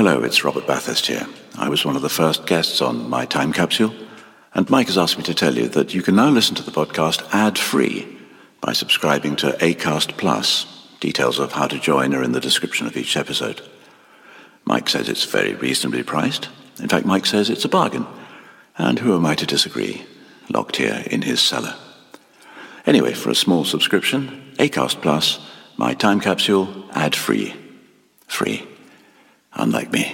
Hello, it's Robert Bathurst here. I was one of the first guests on My Time Capsule, and Mike has asked me to tell you that you can now listen to the podcast ad-free by subscribing to Acast Plus. Details of how to join are in the description of each episode. Mike says it's very reasonably priced. In fact, Mike says it's a bargain. And who am I to disagree? Locked here in his cellar. Anyway, for a small subscription, Acast Plus, My Time Capsule, ad-free. Free. Unlike me.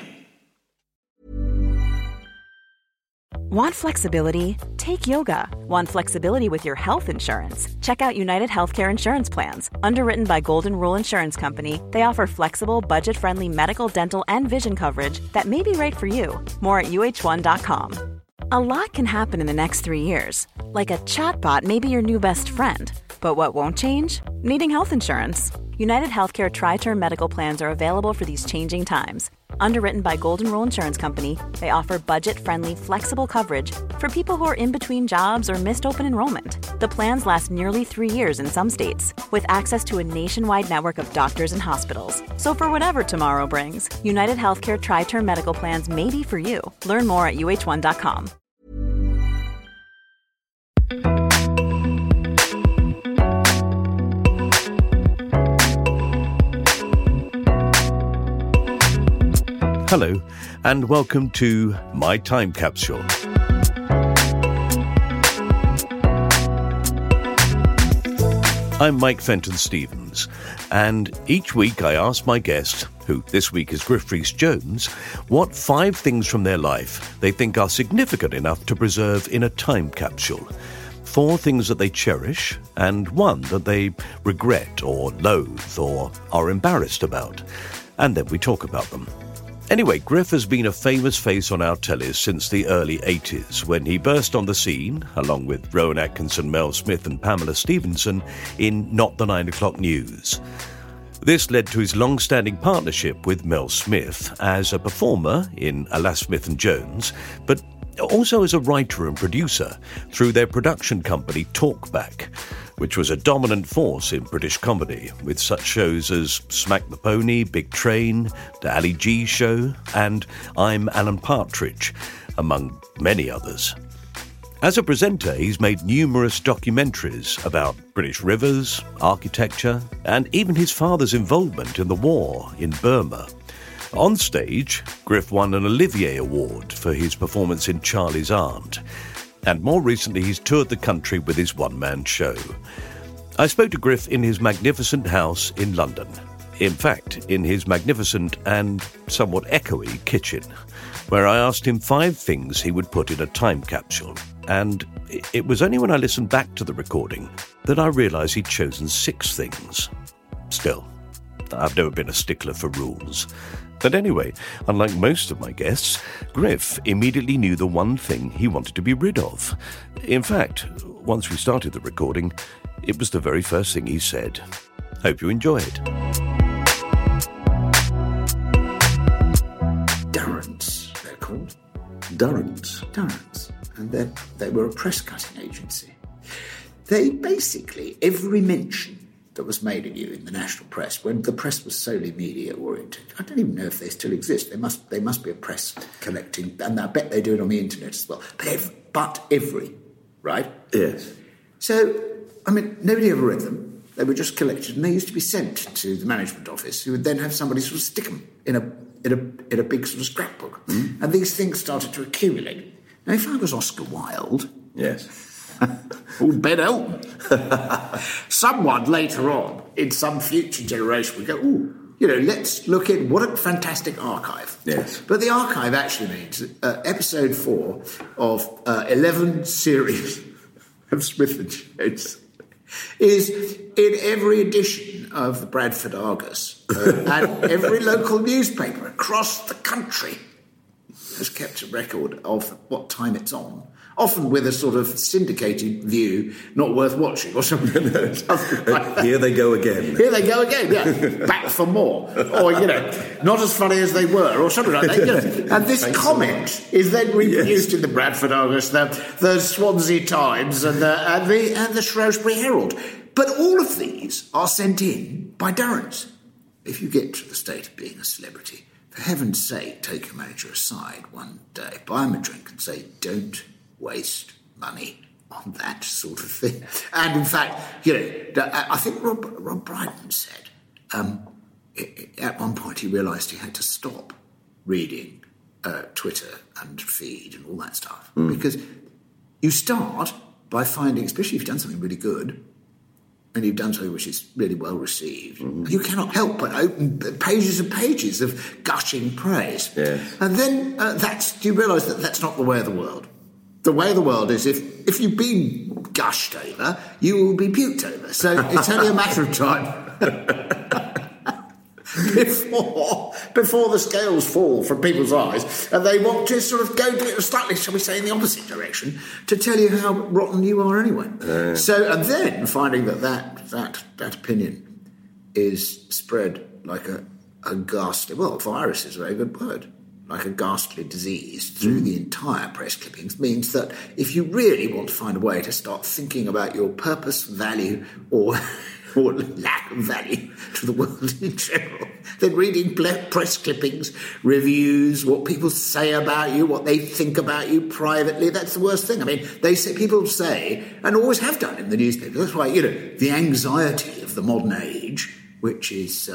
Want flexibility? Take yoga. Want flexibility with your health insurance? Check out United Healthcare Insurance Plans. Underwritten by Golden Rule Insurance Company, they offer flexible, budget-friendly medical, dental, and vision coverage that may be right for you. More at UH1.com. A lot can happen in the next 3 years. Like a chatbot may be your new best friend. But what won't change? Needing health insurance. United Healthcare Tri-Term Medical Plans are available for these changing times. Underwritten by Golden Rule Insurance Company, they offer budget-friendly, flexible coverage for people who are in between jobs or missed open enrollment. The plans last nearly 3 years in some states, with access to a nationwide network of doctors and hospitals. So for whatever tomorrow brings, United Healthcare Tri-Term Medical Plans may be for you. Learn more at UH1.com. Hello, and welcome to My Time Capsule. I'm Mike Fenton-Stevens, and each week I ask my guest, who this week is Griff Rhys-Jones, what 5 things from their life they think are significant enough to preserve in a time capsule. 4 things that they cherish, and 1 that they regret or loathe or are embarrassed about. And then we talk about them. Anyway, Griff has been a famous face on our tellies since the early 80s, when he burst on the scene, along with Rowan Atkinson, Mel Smith and Pamela Stephenson, in Not the 9 O'Clock News. This led to his long-standing partnership with Mel Smith as a performer in Alas, Smith & Jones, but also as a writer and producer through their production company Talkback, which was a dominant force in British comedy, with such shows as Smack the Pony, Big Train, The Ali G Show, and I'm Alan Partridge, among many others. As a presenter, he's made numerous documentaries about British rivers, architecture, and even his father's involvement in the war in Burma. On stage, Griff won an Olivier Award for his performance in Charlie's Aunt, and more recently he's toured the country with his one-man show. I spoke to Griff in his magnificent house in London. In fact, in his magnificent and somewhat echoey kitchen, where I asked him 5 things he would put in a time capsule. And it was only when I listened back to the recording that I realised he'd chosen 6 things. Still, I've never been a stickler for rules. But anyway, unlike most of my guests, Griff immediately knew the one thing he wanted to be rid of. In fact, once we started the recording, it was the very first thing he said. Hope you enjoy it. Durrants, they're called. Durrants. Durrants. And they were a press-cutting agency. They basically, every mention that was made of you in the national press, when the press was solely media-oriented. I don't even know if they still exist. They must be a press collecting, and I bet they do it on the internet as well. But every, right? Yes. So, I mean, nobody ever read them. They were just collected, and they used to be sent to the management office, who would then have somebody sort of stick them in a big sort of scrapbook. Mm. And these things started to accumulate. Now, if I was Oscar Wilde... Yes. Or Ben Elton. Someone later on, in some future generation, would go, let's look at what a fantastic archive. Yes. But the archive actually means episode 4 of 11 series of Smith & Jones is in every edition of the Bradford Argus and every local newspaper across the country has kept a record of what time it's on. Often with a sort of syndicated view, not worth watching, or something like Here they go again. Here they go again, yeah. Back for more. Or, not as funny as they were, or something like that. And this comment is then reproduced in the Bradford Argus, the Swansea Times, and the Shrewsbury Herald. But all of these are sent in by Durrants. If you get to the state of being a celebrity, for heaven's sake, take your manager aside one day, buy him a drink and say, don't waste money on that sort of thing. And in fact, I think Rob Brydon said at one point he realised he had to stop reading Twitter and feed and all that stuff because you start by finding, especially if you've done something really good and you've done something which is really well received, you cannot help but open pages and pages of gushing praise. Yes. And then you realise that that's not the way of the world. The way of the world is if you've been gushed over, you will be puked over. So it's only a matter of time before the scales fall from people's eyes and they want to sort of go slightly, shall we say, in the opposite direction to tell you how rotten you are anyway. And then finding that opinion is spread like a ghastly, well, virus is a very good word, like a ghastly disease through the entire press clippings, means that if you really want to find a way to start thinking about your purpose, value, or lack of value to the world in general, then reading press clippings, reviews, what people say about you, what they think about you privately, that's the worst thing. I mean, people say, and always have done in the newspaper, that's why, the anxiety of the modern age, which is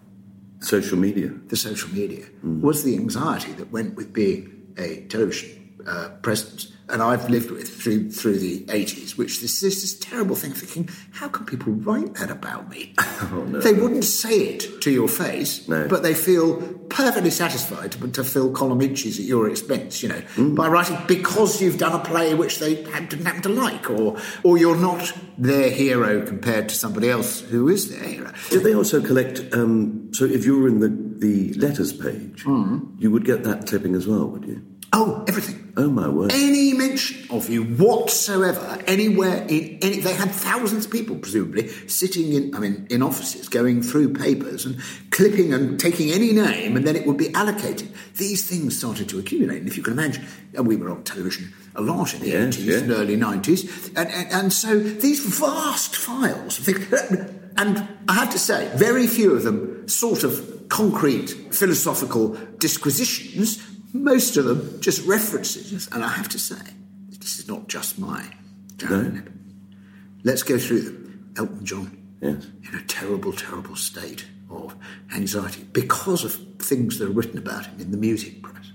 social media. The social media was the anxiety that went with being a television presence. And I've lived with through the 80s, which is this terrible thing, thinking, how can people write that about me? Oh, no. They wouldn't say it to your face, but they feel perfectly satisfied to fill column inches at your expense, by writing because you've done a play which they didn't happen to like, or you're not their hero compared to somebody else who is their hero. Did they also collect, so if you were in the letters page, you would get that clipping as well, would you? Oh, everything. Oh, my word. Any mention of you whatsoever, anywhere, they had thousands of people, presumably, sitting in offices, going through papers and clipping and taking any name, and then it would be allocated. These things started to accumulate, and if you can imagine, and we were on television a lot in the 80s and early 90s, and so these vast files of things, and I have to say, very few of them sort of concrete philosophical disquisitions, most of them just references, and I have to say, this is not just my judgment. Let's go through them. Elton John, in a terrible, terrible state of anxiety because of things that are written about him in the music press.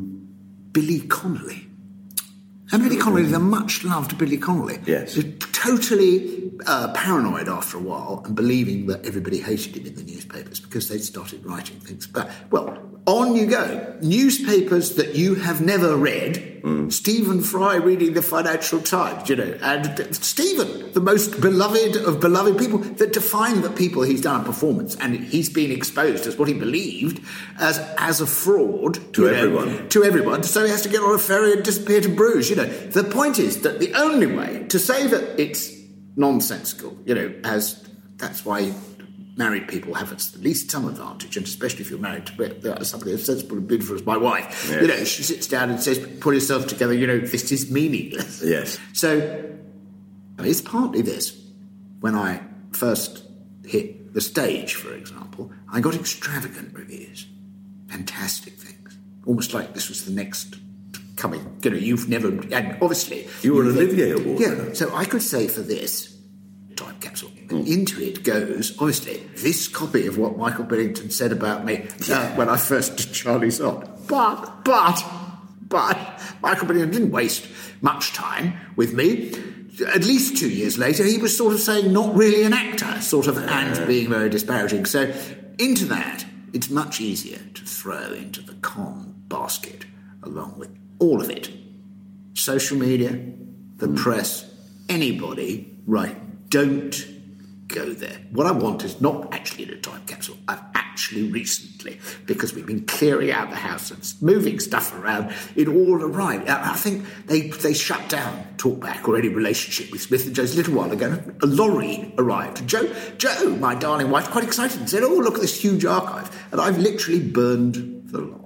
Billy Connolly. And Billy Connolly, the much-loved Billy Connolly. Yes. Totally paranoid after a while and believing that everybody hated him in the newspapers because they'd started writing things. But, on you go. Newspapers that you have never read. Stephen Fry reading the Financial Times, and Stephen, the most beloved of beloved people, that define the people he's done a performance, and he's been exposed as what he believed as a fraud to everyone. To everyone. So he has to get on a ferry and disappear to Bruges. The point is that the only way to say that it's nonsensical, as that's why married people have at least some advantage, and especially if you're married to somebody as sensible and beautiful as my wife. Yes. She sits down and says, pull yourself together, this is meaningless. Yes. So it's partly this. When I first hit the stage, for example, I got extravagant reviews. Fantastic things. Almost like this was the next coming. You've never... And obviously... You were an Olivier Award. Yeah, so I could say for this time capsule, into it goes, obviously, this copy of what Michael Billington said about me when I first did Charlie's Aunt. But Michael Billington didn't waste much time with me. At least 2 years later, he was sort of saying not really an actor, and being very disparaging. So into that, it's much easier to throw into the con basket along with all of it. Social media, the press, anybody, right, don't go there. What I want is not actually in a time capsule. I've actually recently, because we've been clearing out the house and moving stuff around, it all arrived. I think they shut down Talkback or any relationship with Smith and Joe's a little while ago. A lorry arrived. Joe, my darling wife, quite excited and said, look at this huge archive. And I've literally burned the lot.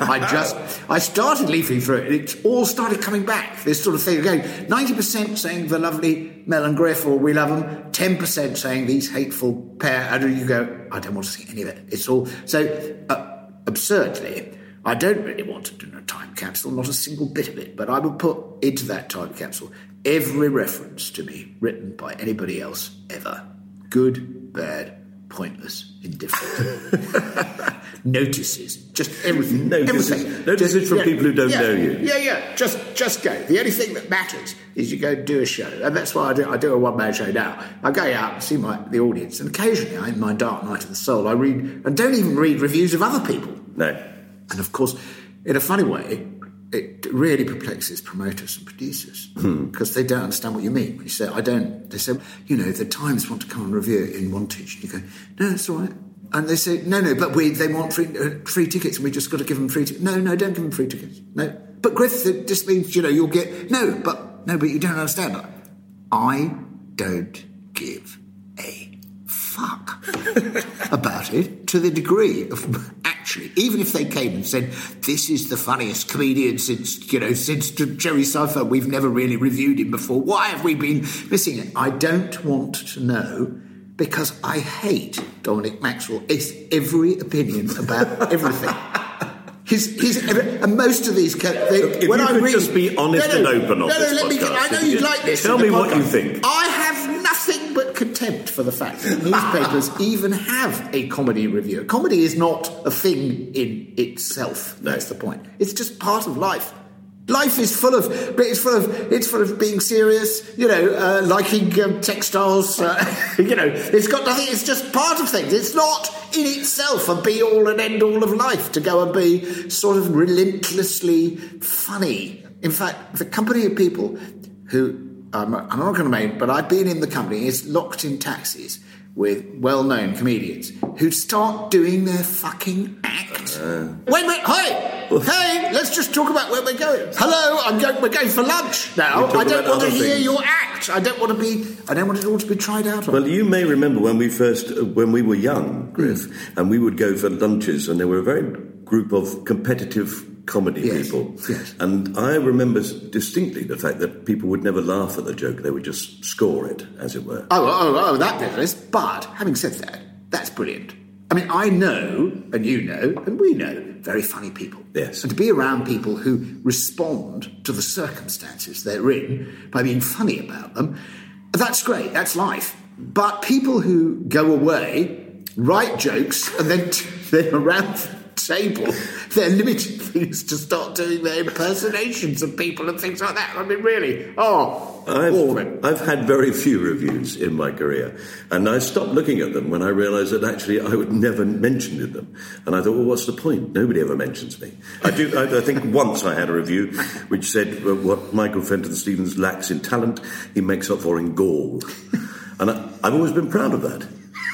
I started leafing through it, and it all started coming back, this sort of thing again. 90% saying the lovely Mel and Griff, or we love them, 10% saying these hateful pair, and you go, I don't want to see any of it. It's all... So, absurdly, I don't really want to do a time capsule, not a single bit of it, but I will put into that time capsule every reference to me written by anybody else ever. Good, bad, pointless, indifferent. Notices, just everything. Everything. Notices from people who don't know you. Yeah. Just go. The only thing that matters is you go and do a show, and that's why I do a one-man show now. I go out and see the audience, and occasionally, in my dark night of the soul, I read, and don't even read reviews of other people. No. And of course, in a funny way, it really perplexes promoters and producers because they don't understand what you mean. When you say, I don't, they say, the Times want to come and review it in Wantage. And you go, no, it's all right. And they say, no, but they want free tickets and we just got to give them free tickets. No, don't give them free tickets. No. But Griff, it just means, you'll get... No, but you don't understand. I don't give a fuck about it to the degree of... Actually, even if they came and said, this is the funniest comedian since Jerry Seinfeld, we've never really reviewed him before, why have we been missing it? I don't want to know, because I hate Dominic Maxwell. It's every opinion about everything. And most of these... Just be honest and open on this podcast. I know you'd like this. Tell me what you think. I have nothing but contempt for the fact that newspapers even have a comedy review. Comedy is not a thing in itself. That's the point. It's just part of life. Life is full of being serious, liking textiles, it's got nothing, it's just part of things. It's not in itself a be-all and end-all of life to go and be sort of relentlessly funny. In fact, the company of people who, I'm not going to name, but I've been in the company, is locked in taxis with well-known comedians who start doing their fucking act. Wait, hey, let's just talk about where we're going. Hello, we're going for lunch now. I don't want to hear your act. I don't want it all to be tried out on. Well, you may remember when we were young, Griff, and we would go for lunches, and there were a very group of competitive comedy people. Yes. And I remember distinctly the fact that people would never laugh at the joke, they would just score it, as it were. Oh, that business. But having said that, that's brilliant. I mean, I know, and you know, and we know, very funny people. Yes. And to be around people who respond to the circumstances they're in by being funny about them, that's great, that's life. But people who go away, write jokes, and then around the table, they're limited things to start doing their impersonations of people and things like that. I mean, really, I've had very few reviews in my career, and I stopped looking at them when I realised that actually I would never mention them. And I thought, well, what's the point? Nobody ever mentions me. I think once I had a review which said what Michael Fenton Stevens lacks in talent, he makes up for in gall. And I've always been proud of that.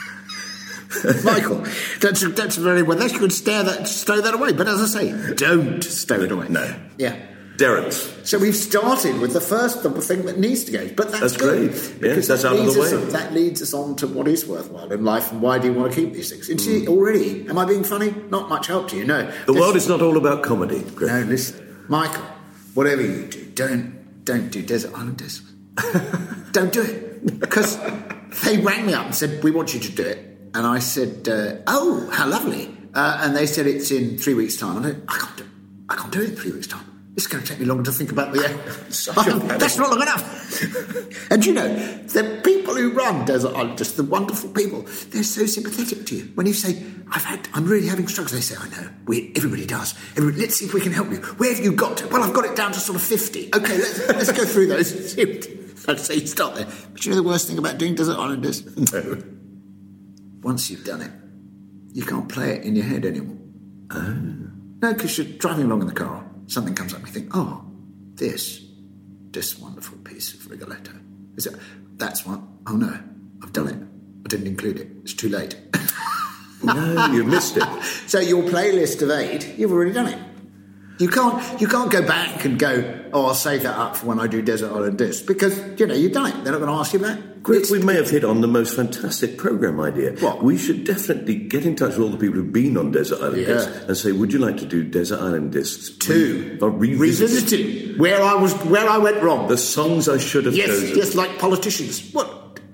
Michael, that's very well. You could stow that away. But as I say, don't stow it away. No. Yeah. Derrants. So we've started with the first thing that needs to go. But that's good. Great. Yes, that's out of the way. That leads us on to what is worthwhile in life and why do you want to keep these things. And see, already, am I being funny? Not much help to you, no. The world is not all about comedy, Griff. No, listen. Michael, whatever you do, don't do Desert Island Discs. Don't do it. Because they rang me up and said, we want you to do it. And I said, oh, how lovely. And they said, it's in 3 weeks' time. And I can't do it in 3 weeks' time. It's going to take me longer to think about the that's not long enough. And the people who run Desert Island, just the wonderful people, they're so sympathetic to you. When you say, I'm really having struggles, they say, I know, everybody does. Let's see if we can help you. Where have you got to? Well, I've got it down to sort of 50. Okay, let's go through those. I'd say you start there. But the worst thing about doing Desert Island is? No. Once you've done it, you can't play it in your head anymore. Oh. No, because you're driving along in the car, something comes up and you think, oh, this wonderful piece of Rigoletto. That's one. Oh, no, I've done it. I didn't include it. It's too late. No, you missed it. So your playlist of 8, you've already done it. You can't go back and go, I'll save that up for when I do Desert Island Discs, because, you've done it. They're not going to ask you back. We may have hit on the most fantastic programme idea. What? We should definitely get in touch with all the people who've been on Desert Island Discs and say, would you like to do Desert Island Discs 2? Revisited. Where I went wrong. The songs I should have chosen. Yes, like politicians. What? Just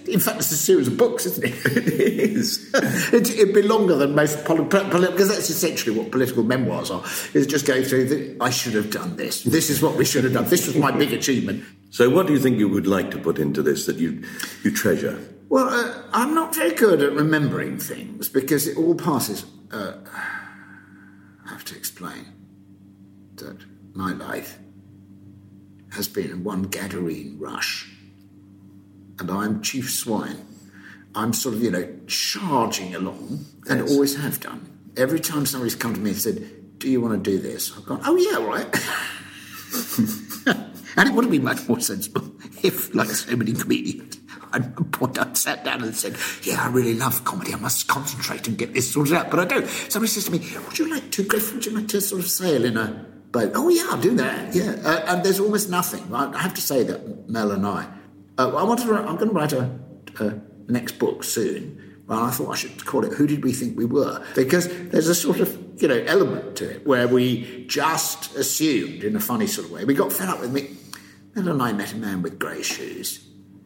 In fact, it's a series of books, isn't it? It is. It'd be longer than most because that's essentially what political memoirs are. Is just going through I should have done this. This is what we should have done. This was my big achievement. So what do you think you would like to put into this that you treasure? Well, I'm not very good at remembering things because it all passes. I have to explain that my life has been one Gadarene rush, and I'm chief swine. I'm sort of, charging along, and always have done. Every time somebody's come to me and said, "Do you want to do this?" I've gone, "Oh yeah, right." And it would have been much more sensible if, like so many comedians, I'd sat down and said, "Yeah, I really love comedy. I must concentrate and get this sorted out." But I don't. Somebody says to me, "Would you like to, Griff? Would you like to sort of sail in a boat?" "Oh yeah, I'll do that." Yeah, and there's almost nothing. I have to say that Mel and I'm going to write a next book soon. Well, I thought I should call it "Who Did We Think We Were?" Because there's a sort of element to it where we just assumed, in a funny sort of way, we got fed up with me. Mel and I met a man with grey shoes.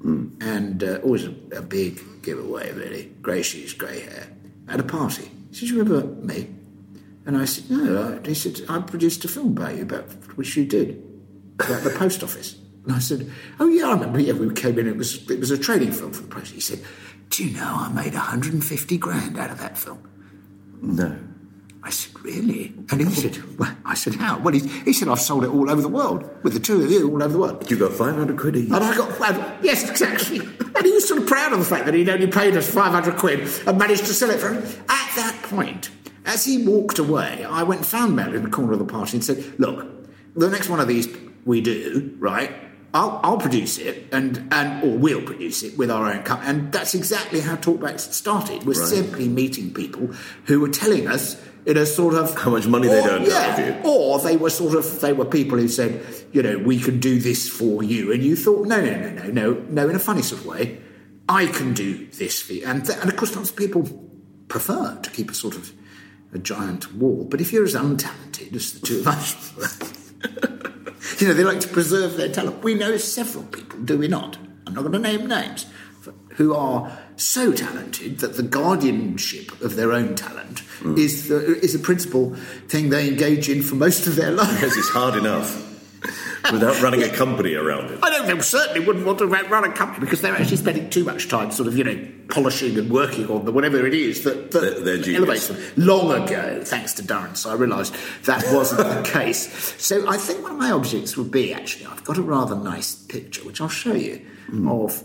And always a big giveaway, really. Grey shoes, grey hair. At a party. He said, "You remember me?" And I said, "No." He said, "I produced a film about you, which you did, about the post office." And I said, "Oh, yeah, I remember. Yeah, we came in. It was a training film for the post." He said, "Do you know I made 150 grand out of that film?" No. I said, "Really?" And he said, "Well," I said, "How?" Well, he said, "I've sold it all over the world, with the two of you all over the world." You got 500 quid each? And I got, yes, exactly. And he was sort of proud of the fact that he'd only paid us 500 quid and managed to sell it for him. At that point, as he walked away, I went and found Mel in the corner of the party and said, "Look, the next one of these we do, right, I'll produce it, or we'll produce it with our own company." And that's exactly how Talkbacks started. We're simply meeting people who were telling us in a sort of... how much money they'd earned out of you. Or they were people who said, "We can do this for you." And you thought, no, in a funny sort of way, I can do this for you. And of course, lots of people prefer to keep a giant wall. But if you're as untalented as the two of us, they like to preserve their talent. We know several people, do we not? I'm not going to name names, who are so talented that the guardianship of their own talent is a principal thing they engage in for most of their lives. Because it's hard enough without running a company around it. I don't know, certainly wouldn't want to run a company because they're actually spending too much time polishing and working on whatever it is that elevates them. Long ago, thanks to Durrance, I realised that wasn't the case. So I think one of my objects would be, actually, I've got a rather nice picture, which I'll show you, of...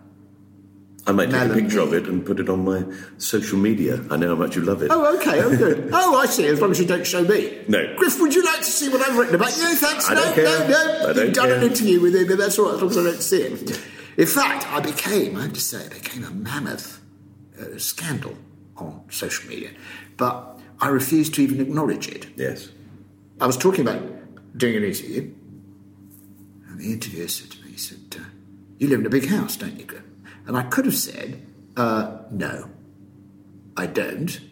I might take a picture of it and put it on my social media. I know how much you love it. Oh, okay, oh, good. Oh, I see, as long as you don't show me. No. Griff, would you like to see what I've written about you? Thanks. I don't care. No. You've done an interview with him, but that's all right, as long as I don't see it. In fact, I became a mammoth scandal on social media, but I refused to even acknowledge it. Yes. I was talking about doing an interview, and the interviewer said to me, "You live in a big house, don't you, Griff?" And I could have said, "No, I don't."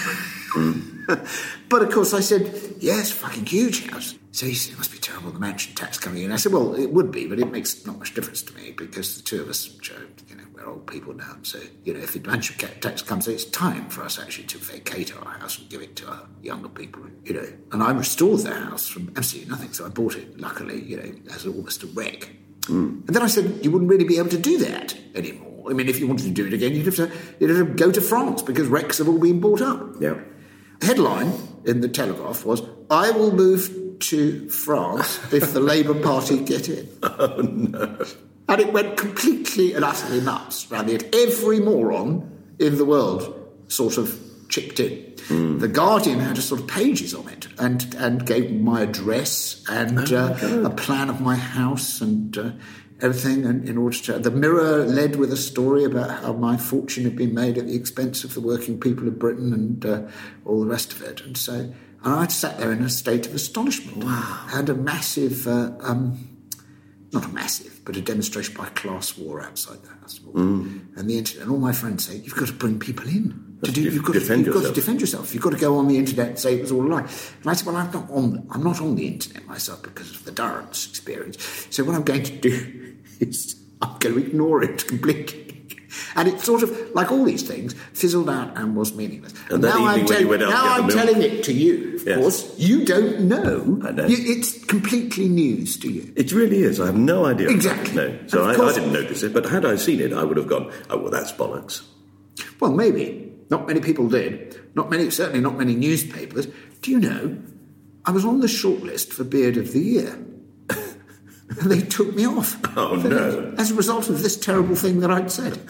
But of course I said, "Yes, fucking huge house." So he said, "It must be terrible, the mansion tax coming in." I said, "Well, it would be, but it makes not much difference to me because the two of us, we're old people now. So, if the mansion tax comes in, it's time for us actually to vacate our house and give it to our younger people, And I restored the house from absolutely nothing. So I bought it, luckily, as almost a wreck. And then I said, you wouldn't really be able to do that anymore. I mean, if you wanted to do it again, you'd have to go to France because wrecks have all been bought up. Yeah. Headline in the Telegraph was, "I will move to France if the Labour Party get in." Oh, no. And it went completely and utterly nuts around it. Every moron in the world sort of chipped in. The Guardian had a sort of pages on it and gave my address and a plan of my house and everything. And in order to, the Mirror led with a story about how my fortune had been made at the expense of the working people of Britain and all the rest of it. And so I sat there in a state of astonishment. Wow. Had a massive, not a massive, but a demonstration by class war outside the house. And the internet, and all my friends say, "You've got to bring people in. You've got to defend yourself. You've got to go on the internet and say it was all a lie." And I said, "Well, I'm not on the internet myself because of the Durrance experience. So what I'm going to do is I'm going to ignore it completely." And it sort of, like all these things, fizzled out and was meaningless. And that evening when you went out now to get the I'm milk. telling it to you, of course. You don't know. I know. It's completely news to you. It really is. I have no idea. Exactly. No. So I didn't notice it, but had I seen it, I would have gone, oh, well, that's bollocks. Well, maybe. Not many people did. Certainly not many newspapers. Do you know, I was on the shortlist for Beard of the Year. And they took me off. Oh, no. As a result of this terrible thing that I'd said.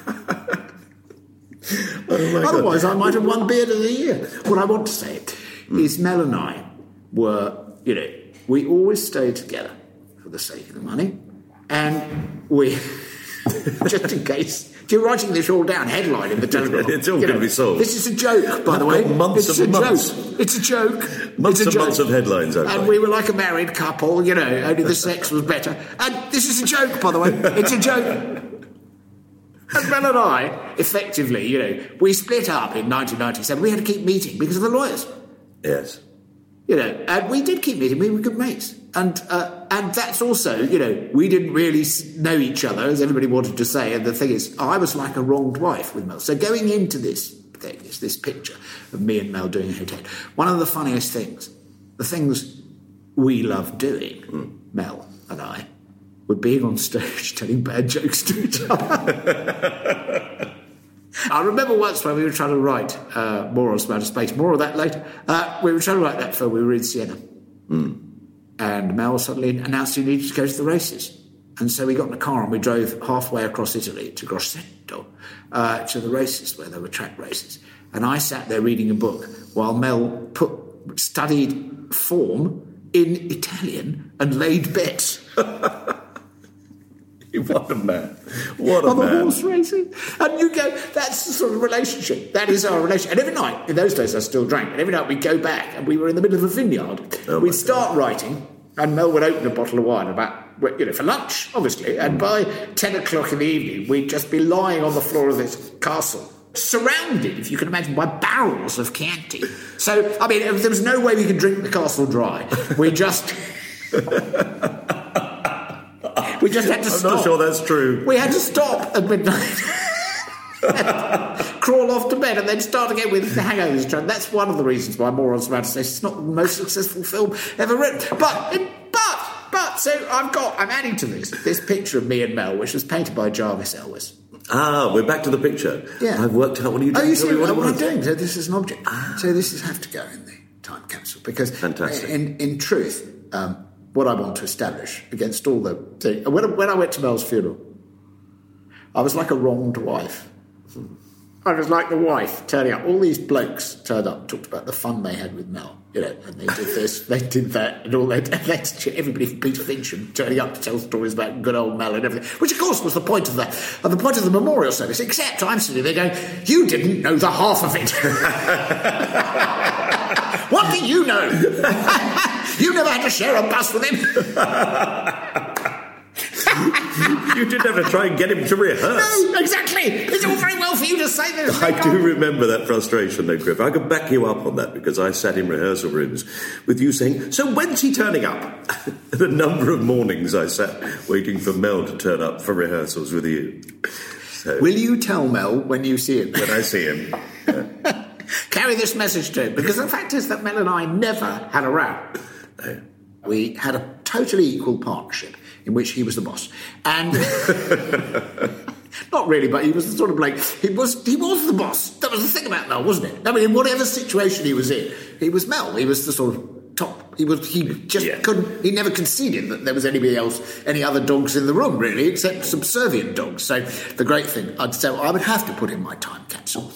Oh, my Otherwise, God. I might have won Beard of the Year. What I want to say is Mel and I were, we always stayed together for the sake of the money. And we, just in case, you're writing this all down, headline in the Telegraph. It's all going to be solved. This is a joke, by the way. Months It's and a months. joke. It's a joke. Months It's a and months joke. of headlines, And we were like a married couple, only the sex was better. And this is a joke, by the way. It's a joke. And Mel and I, effectively, we split up in 1997. We had to keep meeting because of the lawyers. Yes. And we did keep meeting. We were good mates. And that's also, we didn't really know each other, as everybody wanted to say. And the thing is, I was like a wronged wife with Mel. So going into this thing, is this picture of me and Mel doing Hotel. One of the funniest things, the things we loved doing, Mel and I, were being on stage telling bad jokes to each other. I remember once when we were trying to write More on Outer Space, more of that later. We were trying to write that film, we were in Siena. And Mel suddenly announced he needed to go to the races. And so we got in a car and we drove halfway across Italy to Grosseto, to the races where there were track races. And I sat there reading a book while Mel studied form in Italian and laid bets. What a man. What a On the man. horse racing. And you go, that's the sort of relationship. That is our relationship. And every night, in those days I still drank, and every night we'd go back and we were in the middle of a vineyard. Oh, we'd start writing, and Mel would open a bottle of wine for lunch, obviously. And by 10 o'clock in the evening, we'd just be lying on the floor of this castle, surrounded, if you can imagine, by barrels of Chianti. So, there was no way we could drink the castle dry. We just had to stop. I'm not sure that's true. We had to stop at midnight, crawl off to bed, and then start again with the hangovers. That's one of the reasons why More on Outer Space is not the most successful film ever written. But so I'm adding to this picture of me and Mel, which was painted by Jarvis Elwes. Ah, we're back to the picture. Yeah. I've worked out what you doing. Oh, you see what I'm was. doing? So this is an object. So this is have to go in the time capsule because, Fantastic. In truth, what I want to establish against all the thing. When I went to Mel's funeral, I was like a wronged wife. I was like the wife turning up. All these blokes turned up, talked about the fun they had with Mel, and they did this, they did that, and all that. Everybody from Peter Fincham turning up to tell stories about good old Mel and everything, which of course was the point of the memorial service. Except I'm sitting there going, you didn't know the half of it. What do you know? You never had to share a bus with him. You didn't have to try and get him to rehearse. No, exactly. It's all very well for you to say this. I do remember that frustration, though, Griff. I could back you up on that because I sat in rehearsal rooms with you saying, so when's he turning up? The number of mornings I sat waiting for Mel to turn up for rehearsals with you. So, Will you tell Mel when you see him? when I see him. Carry this message to him, because the fact is that Mel and I never had a row. No. We had a totally equal partnership in which he was the boss. And not really, but he was the sort of bloke. He was the boss. That was the thing about Mel, wasn't it? In whatever situation he was in, he was Mel. He was the sort of top. He couldn't. He never conceded that there was any other dogs in the room, really, except subservient dogs. So the great thing, I would have to put in my time capsule.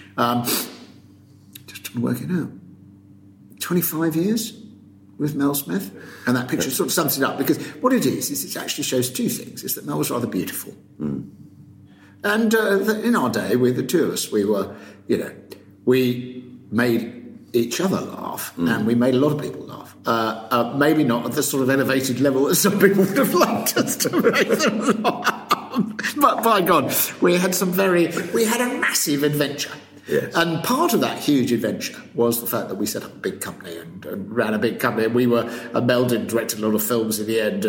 Just trying to work it out. 25 years with Mel Smith, and that picture sort of sums it up, because what it is it actually shows two things. Is that Mel was rather beautiful, and in our day, with the two of us, we were, we made each other laugh, and we made a lot of people laugh. Maybe not at the sort of elevated level that some people would have liked us to make them laugh, but by God, we had a massive adventure. Yes. And part of that huge adventure was the fact that we set up a big company and ran a big company. And we were, Mel did directed a lot of films in the end.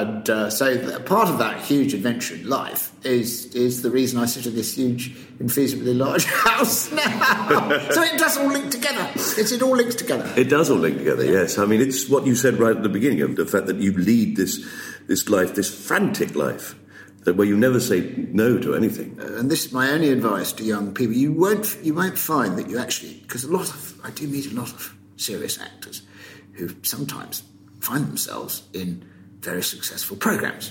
So part of that huge adventure in life is the reason I sit in this huge, infeasibly large house now. So it does all link together. It all links together. It does all link together, yes. I mean, it's what you said right at the beginning of the fact that you lead this life, this frantic life, where you never say no to anything. And this is my only advice to young people. You won't find that you actually, because I do meet a lot of serious actors who sometimes find themselves in very successful programmes.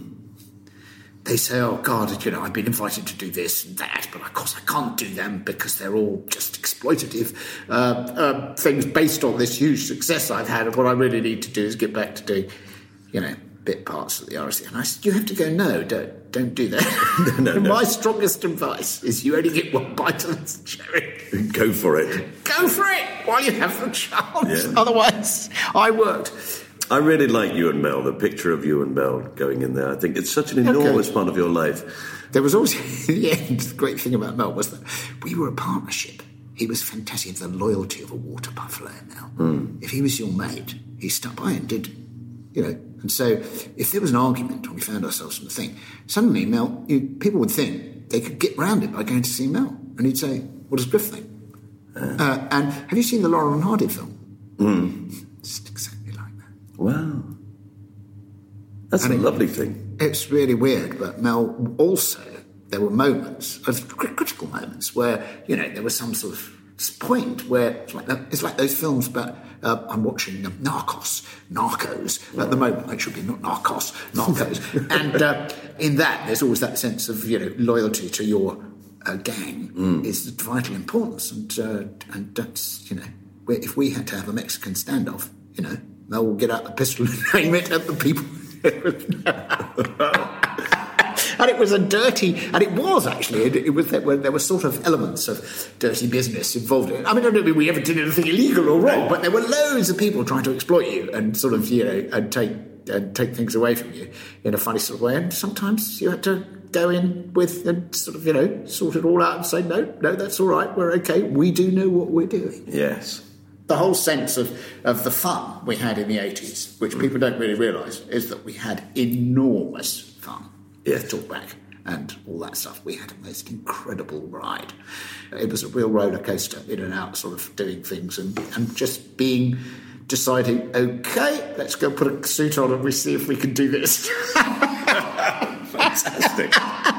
They say, oh, God, I've been invited to do this and that, but of course I can't do them because they're all just exploitative things based on this huge success I've had, and what I really need to do is get back to doing, bit parts at the RSC. And I said, you have to go, no, don't do that. No. My strongest advice is you only get one bite of this cherry. Go for it. Go for it while you have the chance. Yeah. Otherwise, I worked. I really like you and Mel, the picture of you and Mel going in there. I think it's such an enormous part of your life. There was always, in the end, the great thing about Mel was that we were a partnership. He was fantastic, the loyalty of a water buffalo, Mel. If he was your mate, he stuck by and did, And so if there was an argument or we found ourselves in the thing, suddenly Mel, people would think they could get round it by going to see Mel. And he'd say, what does Griff think? And have you seen the Laurel and Hardy film? It's exactly like that. Wow. That's a lovely thing. It's really weird, but Mel also, there were moments, critical moments, where, there was some sort of point where it's like those films about, I'm watching Narcos at the moment. It should be not Narcos. And in that, there's always that sense of, loyalty to your gang is of vital importance. And that's, if we had to have a Mexican standoff, Mel will get out the pistol and aim it at the people. And it was there were sort of elements of dirty business involved in it. I mean, I don't mean we ever did anything illegal or wrong, but there were loads of people trying to exploit you and sort of, and take things away from you in a funny sort of way. And sometimes you had to go in with and sort of, sort it all out and say, no, that's all right, we're okay, we do know what we're doing. Yes. The whole sense of the fun we had in the 80s, which people don't really realise, is that we had enormous fun. Yes. Talkback and all that stuff. We had a most incredible ride. It was a real roller coaster, in and out, sort of doing things and just deciding, okay, let's go put a suit on and we see if we can do this. Fantastic.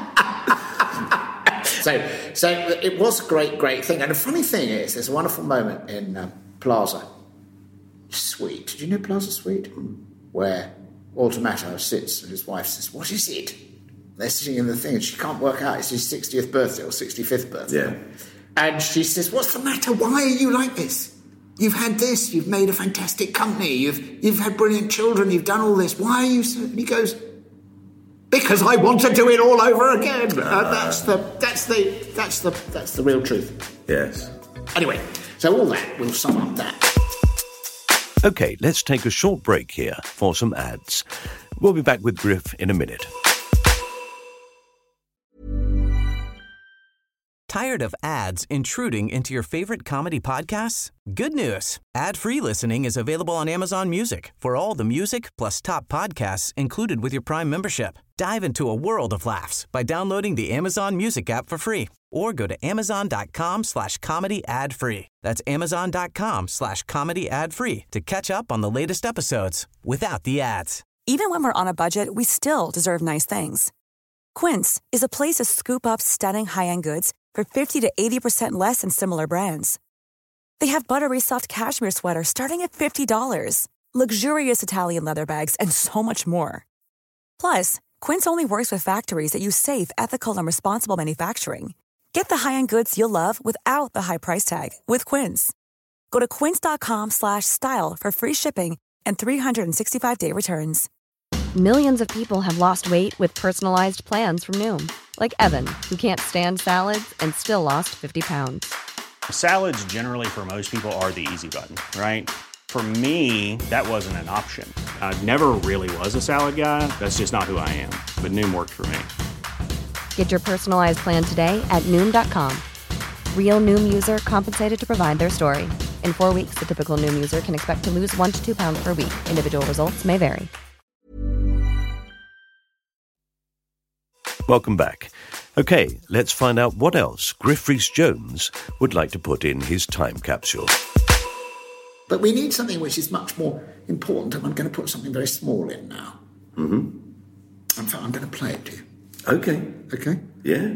So it was a great thing. And the funny thing is, there's a wonderful moment in Plaza Suite. Did you know Plaza Suite? Where Walter Matthau sits and his wife says, what is it? They're sitting in the thing and she can't work out. It's his 60th birthday or 65th birthday. Yeah. And she says, what's the matter? Why are you like this? You've had this. You've made a fantastic company. You've had brilliant children. You've done all this. Why are you so... And he goes, because I want to do it all over again. That's the real truth. Yes. Anyway, so all that, we'll sum up that. OK, let's take a short break here for some ads. We'll be back with Griff in a minute. Tired of ads intruding into your favorite comedy podcasts? Good news. Ad-free listening is available on Amazon Music for all the music plus top podcasts included with your Prime membership. Dive into a world of laughs by downloading the Amazon Music app for free or go to amazon.com/comedy ad-free. That's amazon.com/comedy ad-free to catch up on the latest episodes without the ads. Even when we're on a budget, we still deserve nice things. Quince is a place to scoop up stunning high-end goods for 50 to 80% less than similar brands. They have buttery soft cashmere sweaters starting at $50, luxurious Italian leather bags, and so much more. Plus, Quince only works with factories that use safe, ethical, and responsible manufacturing. Get the high-end goods you'll love without the high price tag with Quince. Go to quince.com/style for free shipping and 365-day returns. Millions of people have lost weight with personalized plans from Noom. Like Evan, who can't stand salads and still lost 50 pounds. Salads generally for most people are the easy button, right? For me, that wasn't an option. I never really was a salad guy. That's just not who I am. But Noom worked for me. Get your personalized plan today at Noom.com. Real Noom user compensated to provide their story. In 4 weeks, the typical Noom user can expect to lose 1 to 2 pounds per week. Individual results may vary. Welcome back. Okay, let's find out what else Griff Rhys-Jones would like to put in his time capsule. But we need something which is much more important, and I'm going to put something very small in now. Mm-hmm. In fact, I'm going to play it to you. Okay. Okay? Yeah.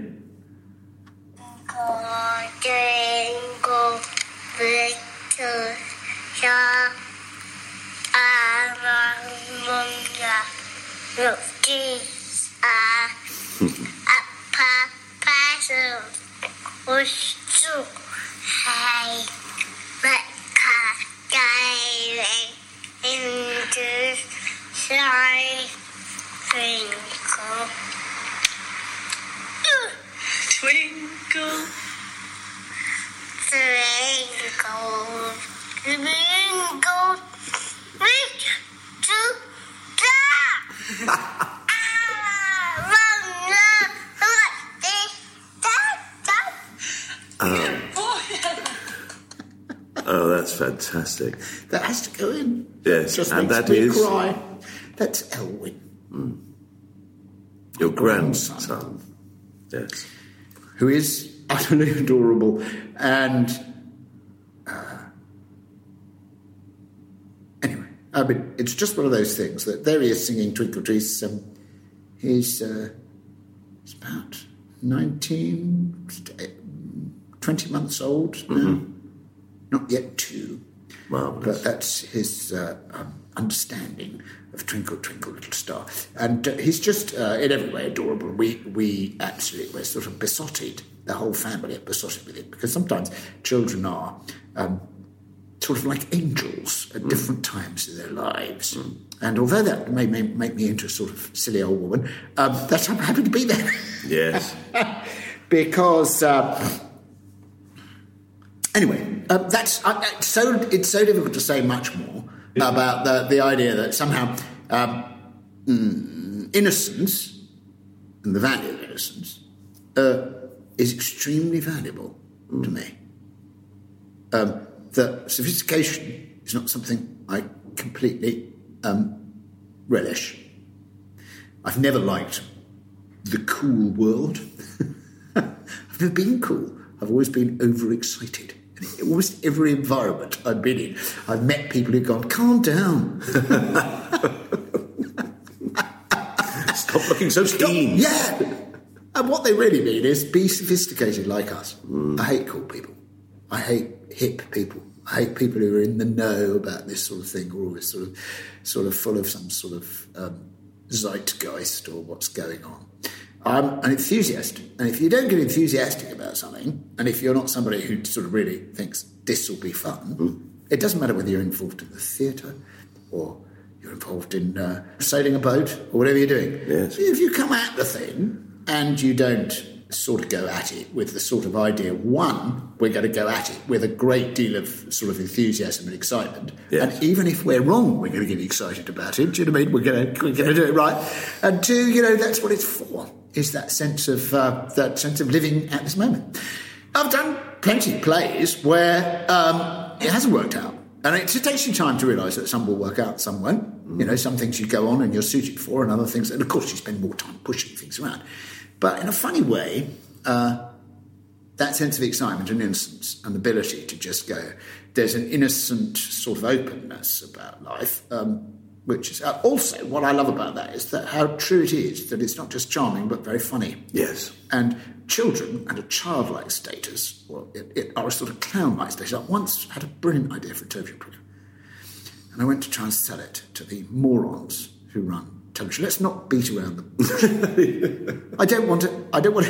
Twinkle, twinkle, twinkle, little star. Oh, that's fantastic. That has to go in. Yes, just and makes that me is cry. That's Elwyn. Your grandson. Yes. Who is utterly adorable. And anyway, I mean, it's just one of those things that there he is singing Twinkle Trees. He's about 20 months old now. Not yet 2. Marvellous. But that's his understanding of Twinkle, Twinkle, Little Star. And he's just, in every way, adorable. We're sort of besotted, the whole family are besotted with it, because sometimes children are sort of like angels at different times in their lives. And although that may make me into a sort of silly old woman, I'm happy to be there. Yes. Because... Anyway, it's so difficult to say much more about the idea that somehow innocence and the value of innocence is extremely valuable to me. That sophistication is not something I completely relish. I've never liked the cool world. I've never been cool. I've always been overexcited. In almost every environment I've been in, I've met people who've gone, calm down. Stop looking so keen. Yeah. And what they really mean is be sophisticated like us. I hate cool people. I hate hip people. I hate people who are in the know about this sort of thing, or always sort of full of some sort of zeitgeist or what's going on. I'm an enthusiast, and if you don't get enthusiastic about something, and if you're not somebody who sort of really thinks this will be fun, it doesn't matter whether you're involved in the theatre or you're involved in sailing a boat or whatever you're doing. Yes. If you come at the thing and you don't sort of go at it with the sort of idea, one, we're going to go at it with a great deal of sort of enthusiasm and excitement. Yes. And even if we're wrong, we're going to get excited about it. Do you know what I mean? We're going to do it right. And two, that's what it's for, is that sense of living at this moment. I've done plenty of plays where it hasn't worked out. And it takes you time to realise that some will work out, some won't. Some things you go on and you're suited for, and other things, and of course you spend more time pushing things around. But in a funny way, that sense of excitement and innocence and the ability to just go, there's an innocent sort of openness about life, which is also what I love about that is that how true it is that it's not just charming but very funny. Yes. And children and a childlike status, it are a sort of clown-like status. I once had a brilliant idea for a television programme, and I went to try and sell it to the morons who run television. Let's not beat around the bush. I don't want to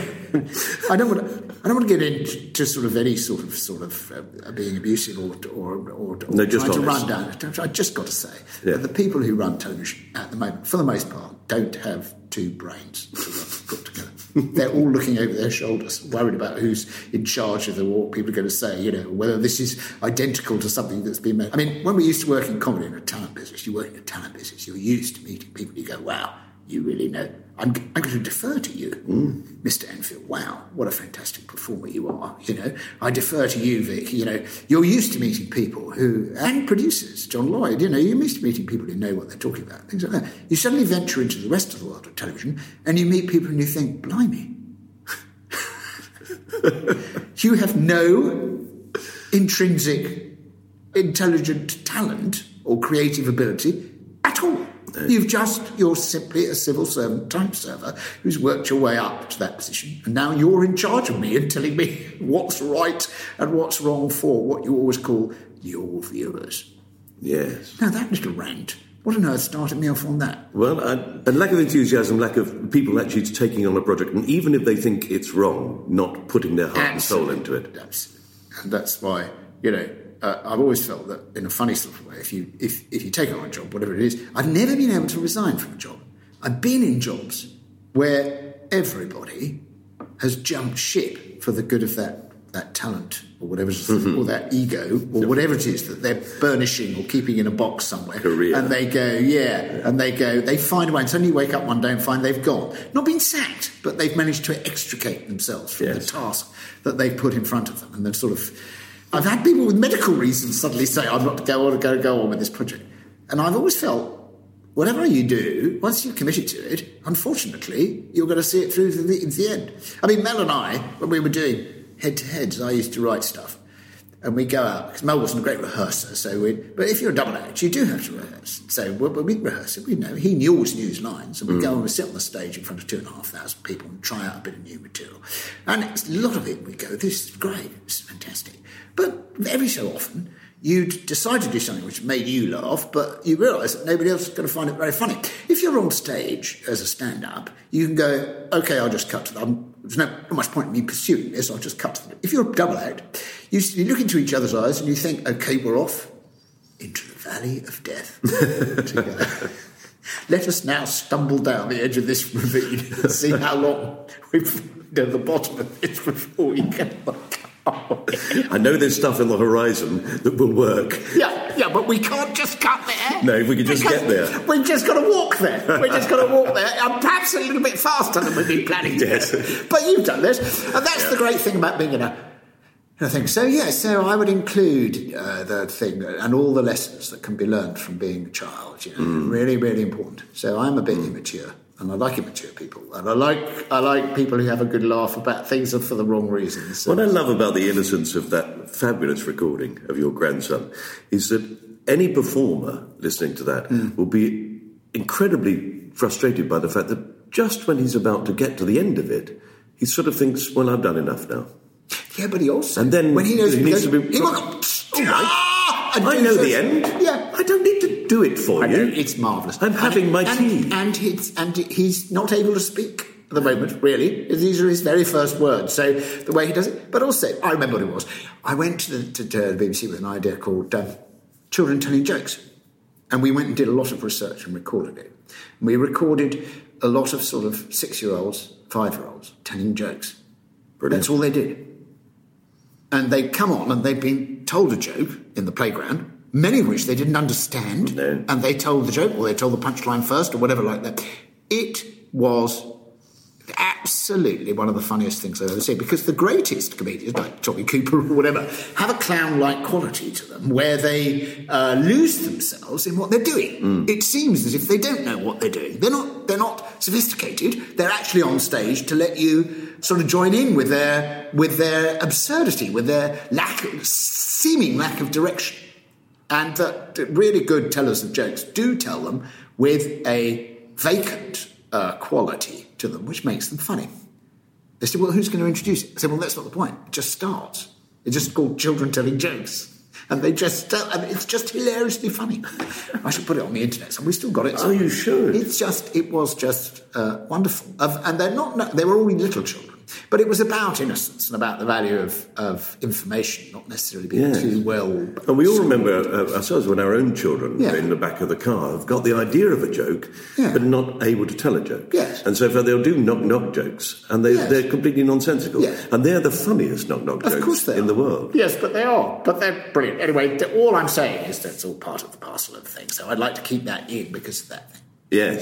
get into sort of any sort of being abusive or no, just trying to honest. run down. I just got to say that the people who run television at the moment, for the most part, don't have two brains put together. They're all looking over their shoulders, worried about who's in charge of what people are going to say, whether this is identical to something that's been made. I mean, when we used to work in comedy in a talent business, you're used to meeting people, you go, wow, You really know. I'm going to defer to you, Mr. Enfield. Wow, what a fantastic performer you are. I defer to you, Vic. You're used to meeting people and producers, John Lloyd. You're used to meeting people who know what they're talking about, things like that. You suddenly venture into the rest of the world of television, and you meet people, and you think, blimey, you have no intrinsic intelligent talent or creative ability at all. You're simply a civil servant type server who's worked your way up to that position, and now you're in charge of me and telling me what's right and what's wrong for what you always call your viewers. Yes. Now, that little rant, what on earth started me off on that? Well, a lack of enthusiasm, lack of people actually taking on a project, and even if they think it's wrong, not putting their heart and soul into it. And that's why, I've always felt that in a funny sort of way, if you take on a job, whatever it is, I've never been able to resign from a job. I've been in jobs where everybody has jumped ship for the good of that talent or whatever, or that ego or whatever it is that they're burnishing or keeping in a box somewhere. Career. And they go, they find a way, and suddenly you wake up one day and find they've gone. Not been sacked, but they've managed to extricate themselves from the task that they've put in front of them. And then sort of... I've had people with medical reasons suddenly say, I'm not going to go on with this project. And I've always felt, whatever you do, once you've committed to it, unfortunately, you're going to see it through to the end. I mean, Mel and I, when we were doing head-to-heads, I used to write stuff. And we'd go out, because Mel wasn't a great rehearser, but if you're a double act, you do have to rehearse. So when we'd rehearse it, he always knew his lines, and we'd go and we'd sit on the stage in front of 2,500 people and try out a bit of new material. And a lot of it, we'd go, this is great, this is fantastic. But every so often, you'd decide to do something which made you laugh, but you realise that nobody else is going to find it very funny. If you're on stage as a stand-up, you can go, OK, I'll just cut to them. There's not much point in me pursuing this, I'll just cut to them. If you're a double act, you look into each other's eyes and you think, OK, we're off into the valley of death together. Let us now stumble down the edge of this ravine and see how long we've done the bottom of this before we get I know there's stuff in the horizon that will work. Yeah, but we can't just cut there. No, if we could just get there. We've just got to walk there. And perhaps a little bit faster than we've been planning to. Yes. But you've done this. And that's the great thing about being in a thing. So I would include the thing and all the lessons that can be learned from being a child. Really, really important. So I'm a bit immature. And I like immature people. And I like people who have a good laugh about things for the wrong reasons. What I love about the innocence of that fabulous recording of your grandson is that any performer listening to that will be incredibly frustrated by the fact that just when he's about to get to the end of it, he sort of thinks, well, I've done enough now. Yeah, but he also... And then when he knows he needs to be... I know the end. Yeah. I don't need to do it for you. It's marvellous. I'm having my tea. And he's not able to speak at the moment, really. These are his very first words. So the way he does it. But also, I remember what it was. I went to the BBC with an idea called Children Telling Jokes. And we went and did a lot of research and recorded it. And we recorded a lot of sort of 6-year-olds, 5-year-olds telling jokes. Brilliant. That's all they did. And they'd come on and they'd been told a joke in the playground, many of which they didn't understand. No. And they told the joke, or they told the punchline first, or whatever like that. It was absolutely one of the funniest things I've ever seen, because the greatest comedians, like Tommy Cooper or whatever, have a clown-like quality to them where they lose themselves in what they're doing. It seems as if they don't know what they're doing. They're not sophisticated. They're actually on stage to let you sort of join in with their absurdity, with their seeming lack of direction. And that really good tellers of jokes do tell them with a vacant quality to them, which makes them funny. They say, well, who's going to introduce it? I say, well, that's not the point. It just starts. It's just called Children Telling Jokes. And they just tell, and it's just hilariously funny. I should put it on the internet, so we still got it. Oh, you should. It was just wonderful. And they were all little children. But it was about innocence and about the value of information, not necessarily being too well... And we all remember ourselves when our own children in the back of the car have got the idea of a joke, but not able to tell a joke. Yes. And so they'll do knock-knock jokes, and they're completely nonsensical. Yes. And they're the funniest knock-knock jokes in the world. Yes, but they are. But they're brilliant. Anyway, all I'm saying is that's all part of the parcel of the thing. So I'd like to keep that in because of that thing. Yes.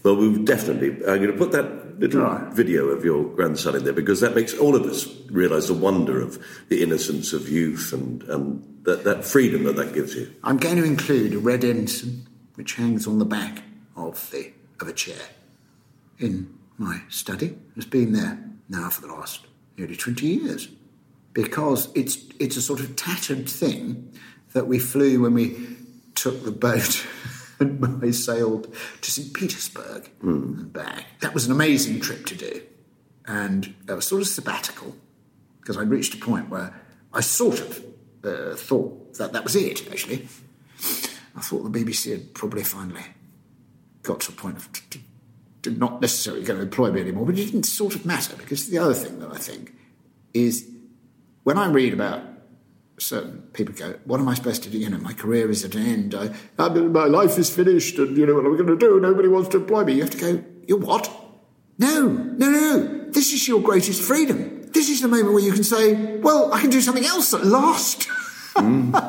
Well, I'm going to put that little video of your grandson in there, because that makes all of us realise the wonder of the innocence of youth and that freedom that gives you. I'm going to include a red ensign which hangs on the back of a chair in my study. It's been there now for the last nearly 20 years, because it's a sort of tattered thing that we flew when we took the boat and I sailed to St. Petersburg and back. That was an amazing trip to do. And that was sort of sabbatical, because I reached a point where I sort of thought that was it, actually. I thought the BBC had probably finally got to a point of not necessarily going to employ me anymore, but it didn't sort of matter, because the other thing that I think is when I read about certain people go, what am I supposed to do? My career is at an end. My life is finished, and what am I going to do? Nobody wants to employ me. You have to go, you're what? No. This is your greatest freedom. This is the moment where you can say, well, I can do something else at last. I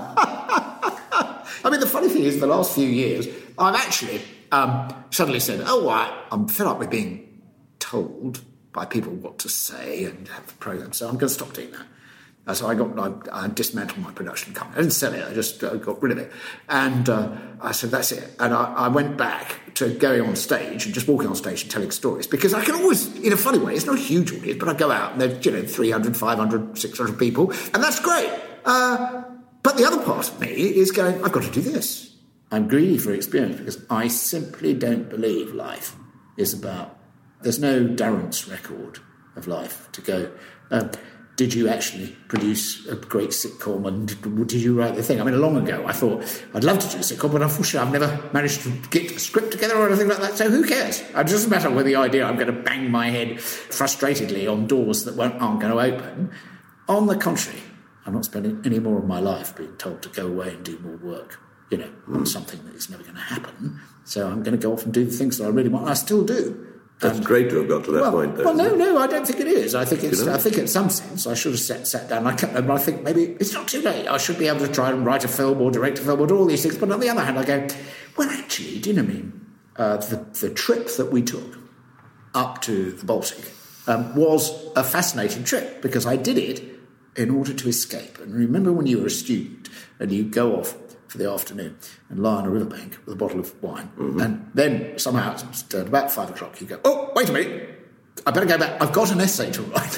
mean, the funny thing is, the last few years, I've actually suddenly said, I'm fed up with being told by people what to say and have the programme, so I'm going to stop doing that. So I dismantled my production company. I didn't sell it, I just got rid of it. And I said, that's it. And I went back to going on stage and just walking on stage and telling stories, because I can always, in a funny way, it's not a huge audience, but I go out and there's 300, 500, 600 people, and that's great. But the other part of me is going, I've got to do this. I'm greedy for experience, because I simply don't believe life is about... There's no Durrant's record of life to go... did you actually produce a great sitcom, and did you write the thing? I mean, long ago I thought I'd love to do a sitcom, but unfortunately I've never managed to get a script together or anything like that, so who cares? It doesn't matter with the idea I'm going to bang my head frustratedly on doors that aren't going to open. On the contrary, I'm not spending any more of my life being told to go away and do more work, on something that is never going to happen. So I'm going to go off and do the things that I really want. I still do. That's great to have got to that point, though. Well, no, I don't think it is. I think I think in some sense I should have sat down. And I think maybe it's not too late. I should be able to try and write a film or direct a film or do all these things. But on the other hand, I go, well, actually, do you know what I mean? The trip that we took up to the Baltic was a fascinating trip, because I did it in order to escape. And remember when you were a student and you go off for the afternoon and lie on a riverbank with a bottle of wine, and then somehow at about 5 o'clock you go, oh, wait a minute, I better go back, I've got an essay to write.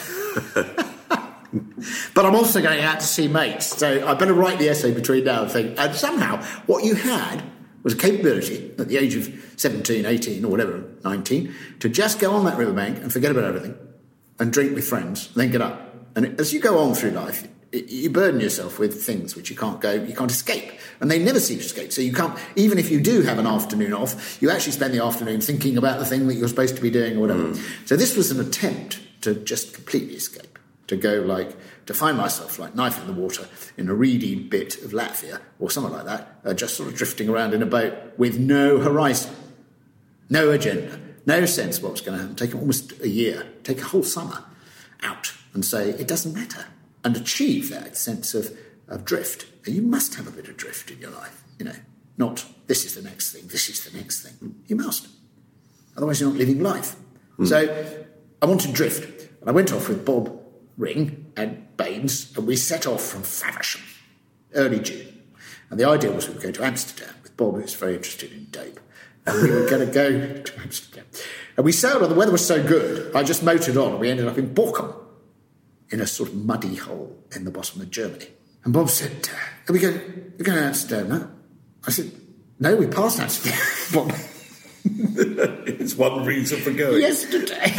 But I'm also going out to see mates, so I better write the essay between now and thing. And somehow what you had was a capability at the age of 17, 18 or whatever, 19, to just go on that riverbank and forget about everything and drink with friends and then get up. And as you go on through life, you burden yourself with things which you can't escape. And they never seem to escape. So you can't, even if you do have an afternoon off, you actually spend the afternoon thinking about the thing that you're supposed to be doing or whatever. So this was an attempt to just completely escape, to go to find myself like knife in the water in a reedy bit of Latvia or something like that, just sort of drifting around in a boat with no horizon, no agenda, no sense of what was going to happen. Take almost a year, take a whole summer out and say, it doesn't matter, and achieve that sense of drift. You must have a bit of drift in your life, not this is the next thing, this is the next thing. You must. Otherwise you're not living life. So I wanted drift, and I went off with Bob Ring and Baines, and we set off from Faversham, early June. And the idea was we were going to Amsterdam with Bob, who was very interested in dope. And we were going to go to Amsterdam. And we sailed on, the weather was so good, I just motored on, and we ended up in Borkum, in a sort of muddy hole in the bottom of Germany. And Bob said, we're going to Amsterdam now? I said, no, we passed Amsterdam, Bob. It's one reason for going. Yesterday.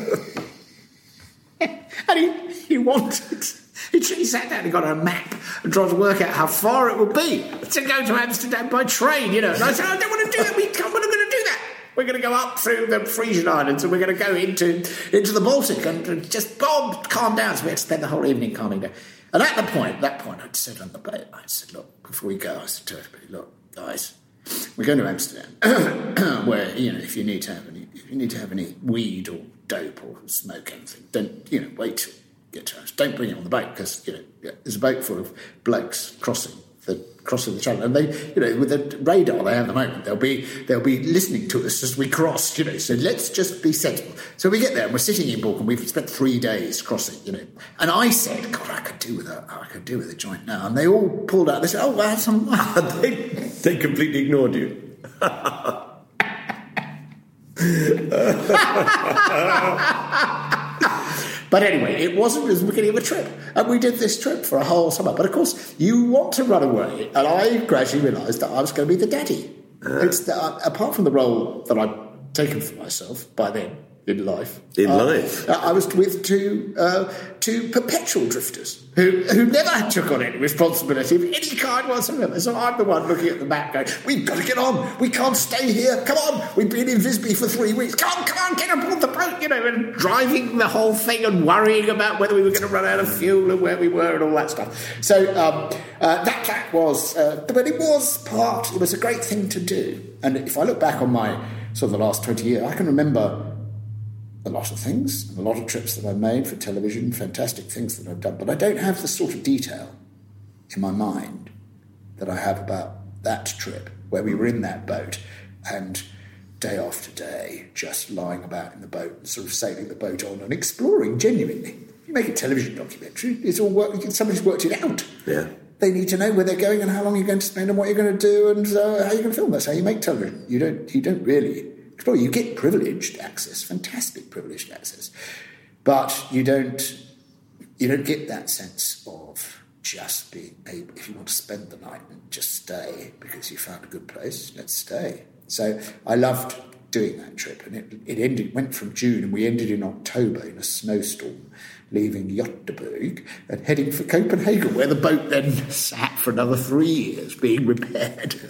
And he wanted... He sat down and got a map and tried to work out how far it would be to go to Amsterdam by train, And I said, I don't want to do that. We're not going to do that. We're going to go up through the Frisian Islands and we're going to go into the Baltic and just, Bob, calm down. So we had to spend the whole evening calming down. And at that point, I'd said on the boat, I said, look, before we go, I said to everybody, look, guys, we're going to Amsterdam, where, if you need to have any weed or dope or smoke anything, don't, wait till you get to us. Don't bring it on the boat because, there's a boat full of blokes crossing crossing the channel, and they, with the radar they have at the moment, they'll be listening to us as we cross, so let's just be sensible. So we get there and we're sitting in Balkan. We've spent 3 days crossing, and I said, God, I could do with a joint now, and they all pulled out. They said, oh, well, some. They completely ignored you. But anyway, it wasn't the beginning of a trip. And we did this trip for a whole summer. But of course, you want to run away. And I gradually realised that I was going to be the daddy. Apart from the role that I'd taken for myself by then in life. I was with two perpetual drifters who never took on any responsibility of any kind whatsoever. So I'm the one looking at the map going, we've got to get on. We can't stay here. Come on. We've been in Visby for 3 weeks. Come on, get aboard the boat, and driving the whole thing and worrying about whether we were going to run out of fuel and where we were and all that stuff. So that was, but it was a great thing to do. And if I look back on my sort of the last 20 years, I can remember a lot of things, a lot of trips that I've made for television, fantastic things that I've done, but I don't have the sort of detail in my mind that I have about that trip, where we were in that boat and day after day just lying about in the boat and sort of sailing the boat on and exploring genuinely. You make a television documentary, it's all work, somebody's worked it out. Yeah. They need to know where they're going and how long you're going to spend and what you're going to do and how you're going to film. That's how you make television. You don't really explore. You get privileged access, fantastic privileged access, but you don't get that sense of just being able, if you want to spend the night and just stay because you found a good place, let's stay. So I loved doing that trip, and it went from June and we ended in October in a snowstorm, leaving Göteborg and heading for Copenhagen, where the boat then sat for another 3 years being repaired.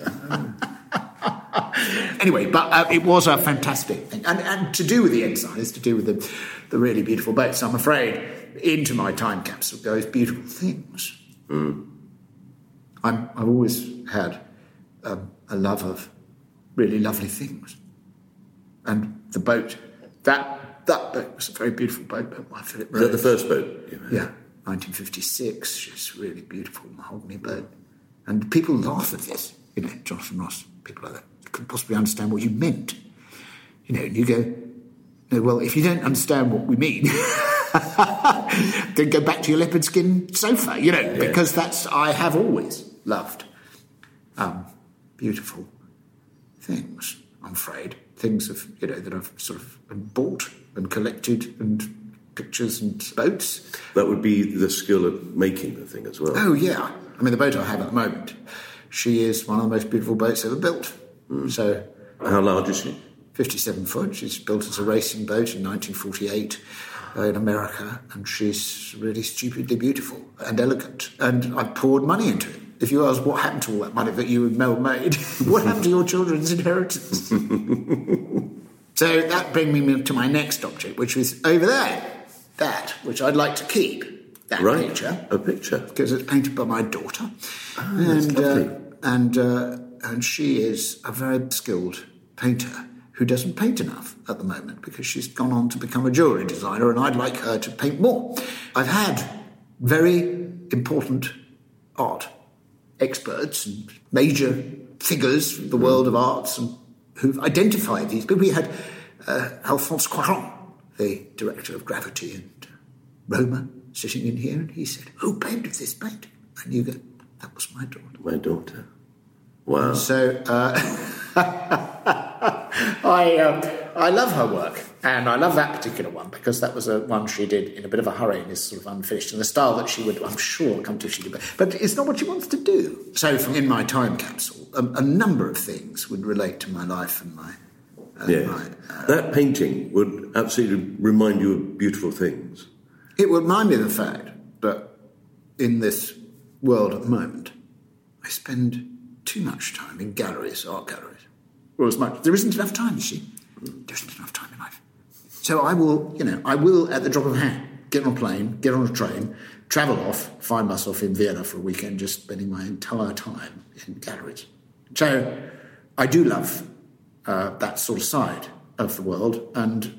Anyway, but it was a fantastic thing. And to do with the Ensign is to do with the really beautiful boats. I'm afraid into my time capsule goes beautiful things. Mm. I've always had a love of really lovely things. And the boat, that boat was a very beautiful boat built by Philip Rose. Was that the first boat? Yeah, 1956. She's a really beautiful mahogany boat. And people laugh at this, Jonathan Ross, people like that. Couldn't possibly understand what you meant. And you go, no, well, if you don't understand what we mean, then go back to your leopard skin sofa, because I have always loved beautiful things, I'm afraid. Things that I've sort of bought and collected, and pictures and boats. That would be the skill of making the thing as well. Oh, yeah. I mean, the boat I have at the moment, she is one of the most beautiful boats ever built. Mm. So, how large is she? 57 foot. She's built as a racing boat in 1948 in America, and she's really stupidly beautiful and elegant. And I poured money into it. If you ask what happened to all that money that you and Mel made, what happened to your children's inheritance? So that brings me to my next object, which is over there, that, which I'd like to keep. That picture. A picture. Because it's painted by my daughter. That's lovely. And she is a very skilled painter who doesn't paint enough at the moment because she's gone on to become a jewellery designer, and I'd like her to paint more. I've had very important art experts and major figures from the world of arts and who've identified these people. We had Alphonse Cuarón, the director of Gravity and Roma, sitting in here, and he said, who painted this painting? And you go, that was my daughter. My daughter. Wow. So I love her work, and I love that particular one because that was one she did in a bit of a hurry and is sort of unfinished, and the style that she would, I'm sure, come to she did. But it's not what she wants to do. So from in my time capsule, a number of things would relate to my life and my... that painting would absolutely remind you of beautiful things. It would remind me of the fact that in this world at the moment, I spend too much time in galleries, art galleries. Or as much. There isn't enough time, you see. There isn't enough time in life. So I will, at the drop of a hat, get on a plane, get on a train, travel off, find myself in Vienna for a weekend, just spending my entire time in galleries. So I do love that sort of side of the world, and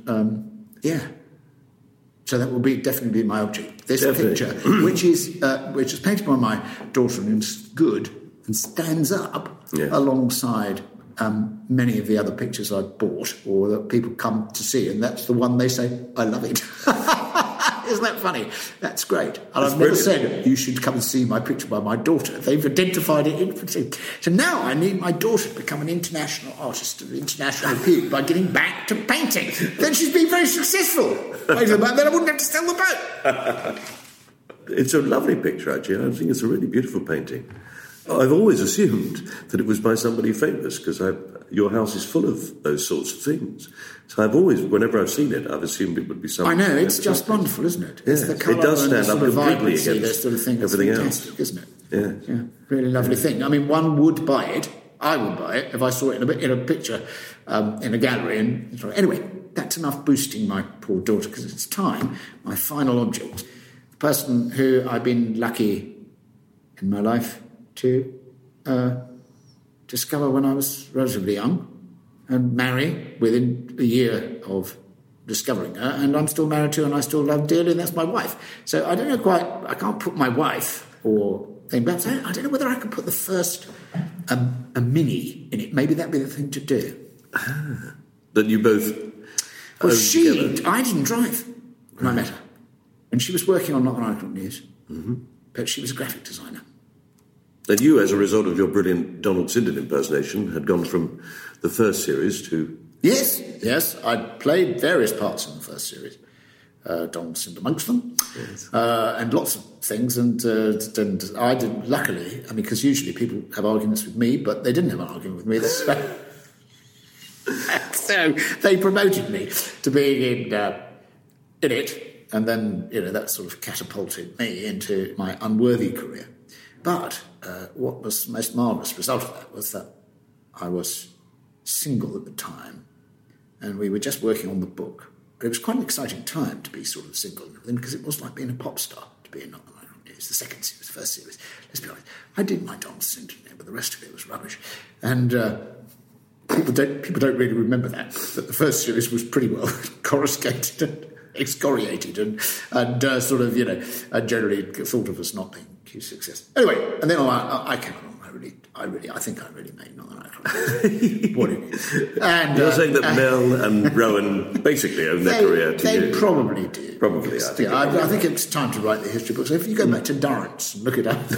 so that will definitely be my object. This picture, which is painted by my daughter and is good, and stands up alongside many of the other pictures I've bought or that people come to see, and that's the one they say, I love it. Isn't that funny? That's great. And I've never said, you should come and see my picture by my daughter. They've identified it instantly. So now I need my daughter to become an international artist of international repute by getting back to painting. Then she's been very successful. Then I wouldn't have to sell the boat. It's a lovely picture, actually. I think it's a really beautiful painting. I've always assumed that it was by somebody famous because your house is full of those sorts of things. So I've always, whenever I've seen it, I've assumed it would be somebody. I know, it's just wonderful, isn't it? Yes, It's the colour it does and the stand sort up of completely vibrancy, against that sort of thing. It's everything fantastic, else. isn't it? Yes. Yeah, really lovely thing. I mean, one would buy it. I would buy it if I saw it in a picture in a gallery. And anyway, that's enough boosting my poor daughter because it's time. My final object, the person who I've been lucky in my life to discover when I was relatively young and marry within a year of discovering her, and I'm still married to her and I still love dearly, and that's my wife. So I don't know quite, I can't put my wife or thing, but I don't know whether I can put the first a mini in it. Maybe that'd be the thing to do. That you both... Well, I didn't drive when I met her. And she was working on Northern Ireland News, but she was a graphic designer. And you, as a result of your brilliant Donald Sinden impersonation, had gone from the first series to... Yes. I played various parts in the first series. Donald Sinden amongst them. Yes. And lots of things. And I did, luckily, I mean, because usually people have arguments with me, but they didn't have an argument with me. So they promoted me to being in it. And then, that sort of catapulted me into my unworthy career. But what was the most marvellous result of that was that I was single at the time and we were just working on the book. But it was quite an exciting time to be sort of single and everything because it was like being a pop star to be in Northern Ireland News, the second series, the first series. Let's be honest, I did my Donald Sinden, but the rest of it was rubbish. And people don't really remember that the first series was pretty well coruscated and excoriated and sort of, generally thought of as not being a huge success. Anyway, and then I came along. I think I really made Northern Ireland what it is. And, you're saying that Mel and Rowan basically own their career to you? They probably do. Probably, I think it's time to write the history books. So if you go back to Durrance and look it up.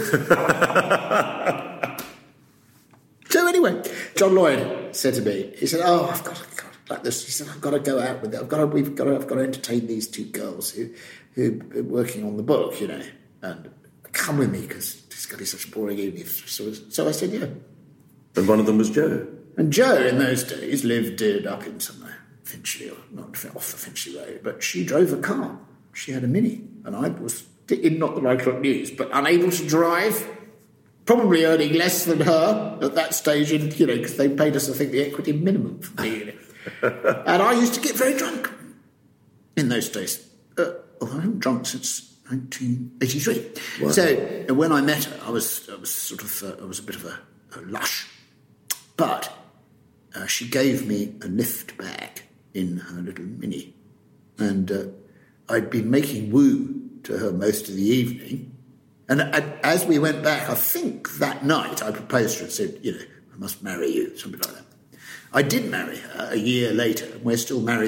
So anyway, John Lloyd said to me, he said, I've got like this. He said, I've got to go out with it. I've got to entertain these two girls who are working on the book, and come with me because it's going to be such a boring evening. So I said, yeah. And one of them was Jo. And Jo, in those days, lived up in somewhere, Finchley, or not off the Finchley Road, but she drove a car. She had a Mini, and I was in not the Ireland News, but unable to drive, probably earning less than her at that stage, because they paid us, I think, the equity minimum for being in it. And I used to get very drunk in those days. Although I haven't drunk since 1983. Wow. So when I met her, I was a bit of a lush, but she gave me a lift bag in her little Mini, and I'd been making woo to her most of the evening. And as we went back, I think that night I proposed to her and said, I must marry you, something like that. I did marry her a year later, and we're still married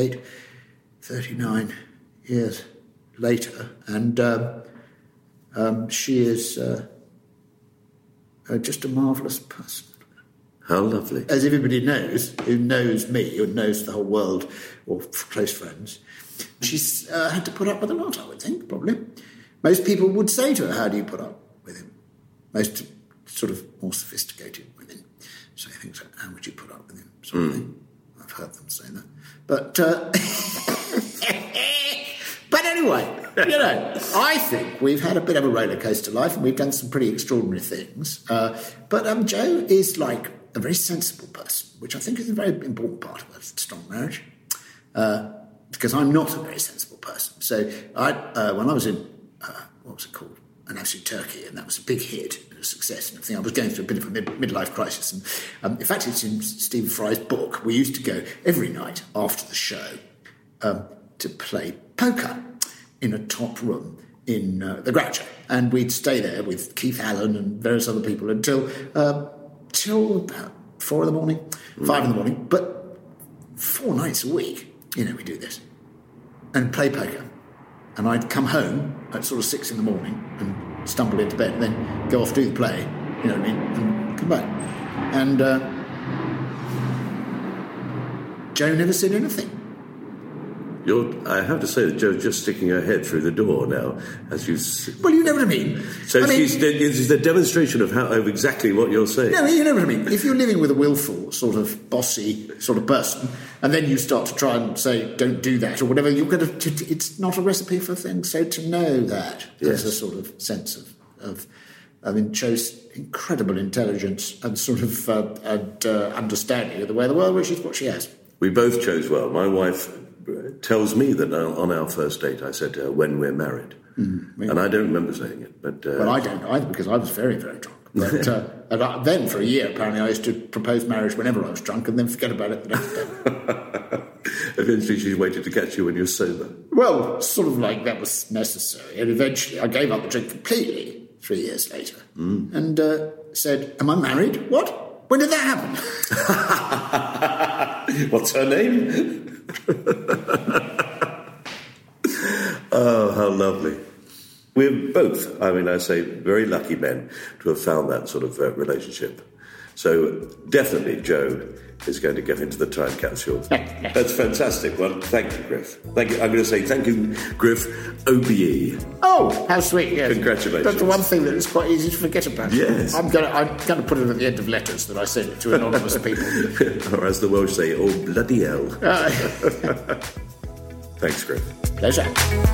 39 years later, and she is just a marvellous person. How lovely. As everybody knows, who knows me, or knows the whole world, or close friends, she's had to put up with a lot, I would think, probably. Most people would say to her, how do you put up with him? Most sort of more sophisticated women say things like, how would you put up with him? Sort of thing. I've heard them say that. But anyway, I think we've had a bit of a roller coaster life and we've done some pretty extraordinary things. But Jo is like a very sensible person, which I think is a very important part of a strong marriage. Because I'm not a very sensible person. So when I was in, what was it called? An Absolute Turkey, and that was a big hit and a success and everything. I was going through a bit of a midlife crisis. And in fact, it's in Stephen Fry's book. We used to go every night after the show to play poker in a top room in the Groucho. And we'd stay there with Keith Allen and various other people until till about 4 in the morning, 5 in the morning. But 4 nights a week, we do this. And play poker. And I'd come home at sort of 6 in the morning and stumble into bed and then go off, do the play, and come back. And Jo never said anything. I have to say that Jo's just sticking her head through the door now, as you... Well, you know what I mean. So it's the demonstration of exactly what you're saying. No, you know what I mean. If you're living with a willful, sort of bossy sort of person, and then you start to try and say, don't do that, or whatever, you're going to... It's not a recipe for things. So to know that, there's a sort of sense of Jo's incredible intelligence and sort of understanding of the way of the world, which is what she has. We both chose well. My wife tells me that on our first date I said to her, when we're married. And I don't remember saying it. But well, I don't either, because I was very, very drunk. But then for a year, apparently, I used to propose marriage whenever I was drunk and then forget about it the next day. Eventually she waited to catch you when you're sober. Well, sort of like that was necessary. And eventually I gave up the drink completely 3 years later and said, am I married? What? When did that happen? What's her name? Oh, how lovely. We're both, I say, very lucky men to have found that sort of relationship. So definitely Jo is going to get into the time capsule. That's fantastic. Well, thank you, Griff. Thank you. I'm going to say thank you, Griff, OBE. Oh, how sweet, yes. Congratulations. That's the one thing that is quite easy to forget about. Yes. I'm going to put it at the end of letters that I send to anonymous people. Or as the Welsh say, oh, bloody hell. Thanks, Griff. Pleasure.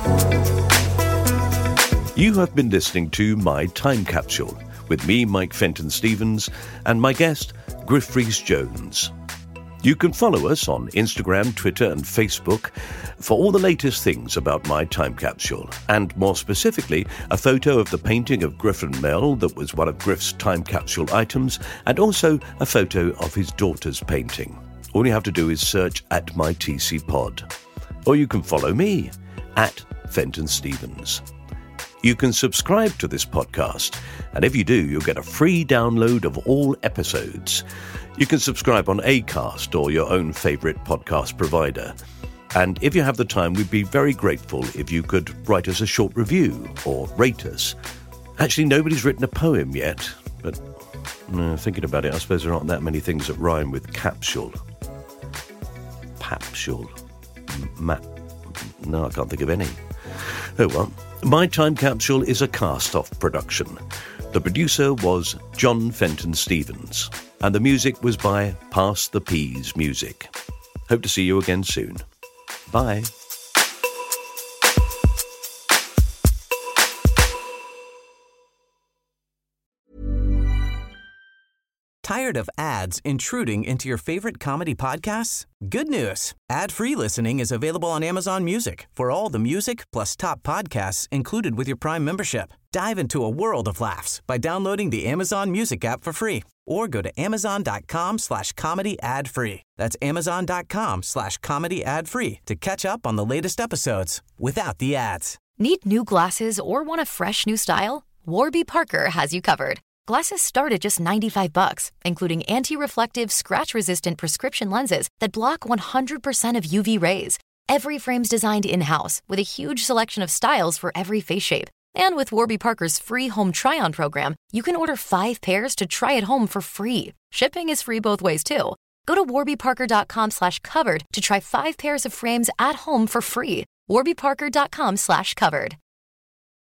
You have been listening to My Time Capsule with me, Mike Fenton-Stevens, and my guest, Griff Rhys-Jones. You can follow us on Instagram, Twitter and Facebook for all the latest things about My Time Capsule, and more specifically, a photo of the painting of Griff and Mel that was one of Griff's Time Capsule items, and also a photo of his daughter's painting. All you have to do is search at MyTCPod. Or you can follow me at Fenton-Stevens. You can subscribe to this podcast, and if you do, you'll get a free download of all episodes. You can subscribe on Acast or your own favourite podcast provider. And if you have the time, we'd be very grateful if you could write us a short review or rate us. Actually, nobody's written a poem yet, but thinking about it, I suppose there aren't that many things that rhyme with capsule. Papsule. No, I can't think of any. Oh well. My Time Capsule is a cast-off production. The producer was John Fenton-Stevens, and the music was by Pass the Peas Music. Hope to see you again soon. Bye. Tired of ads intruding into your favorite comedy podcasts? Good news. Ad-free listening is available on Amazon Music for all the music plus top podcasts included with your Prime membership. Dive into a world of laughs by downloading the Amazon Music app for free or go to amazon.com/comedy ad-free. That's amazon.com/comedy ad-free to catch up on the latest episodes without the ads. Need new glasses or want a fresh new style? Warby Parker has you covered. Glasses start at just $95, including anti-reflective, scratch-resistant prescription lenses that block 100% of UV rays. Every frame's designed in-house with a huge selection of styles for every face shape. And with Warby Parker's free home try-on program, you can order 5 pairs to try at home for free. Shipping is free both ways, too. Go to warbyparker.com/covered to try 5 pairs of frames at home for free. warbyparker.com/covered.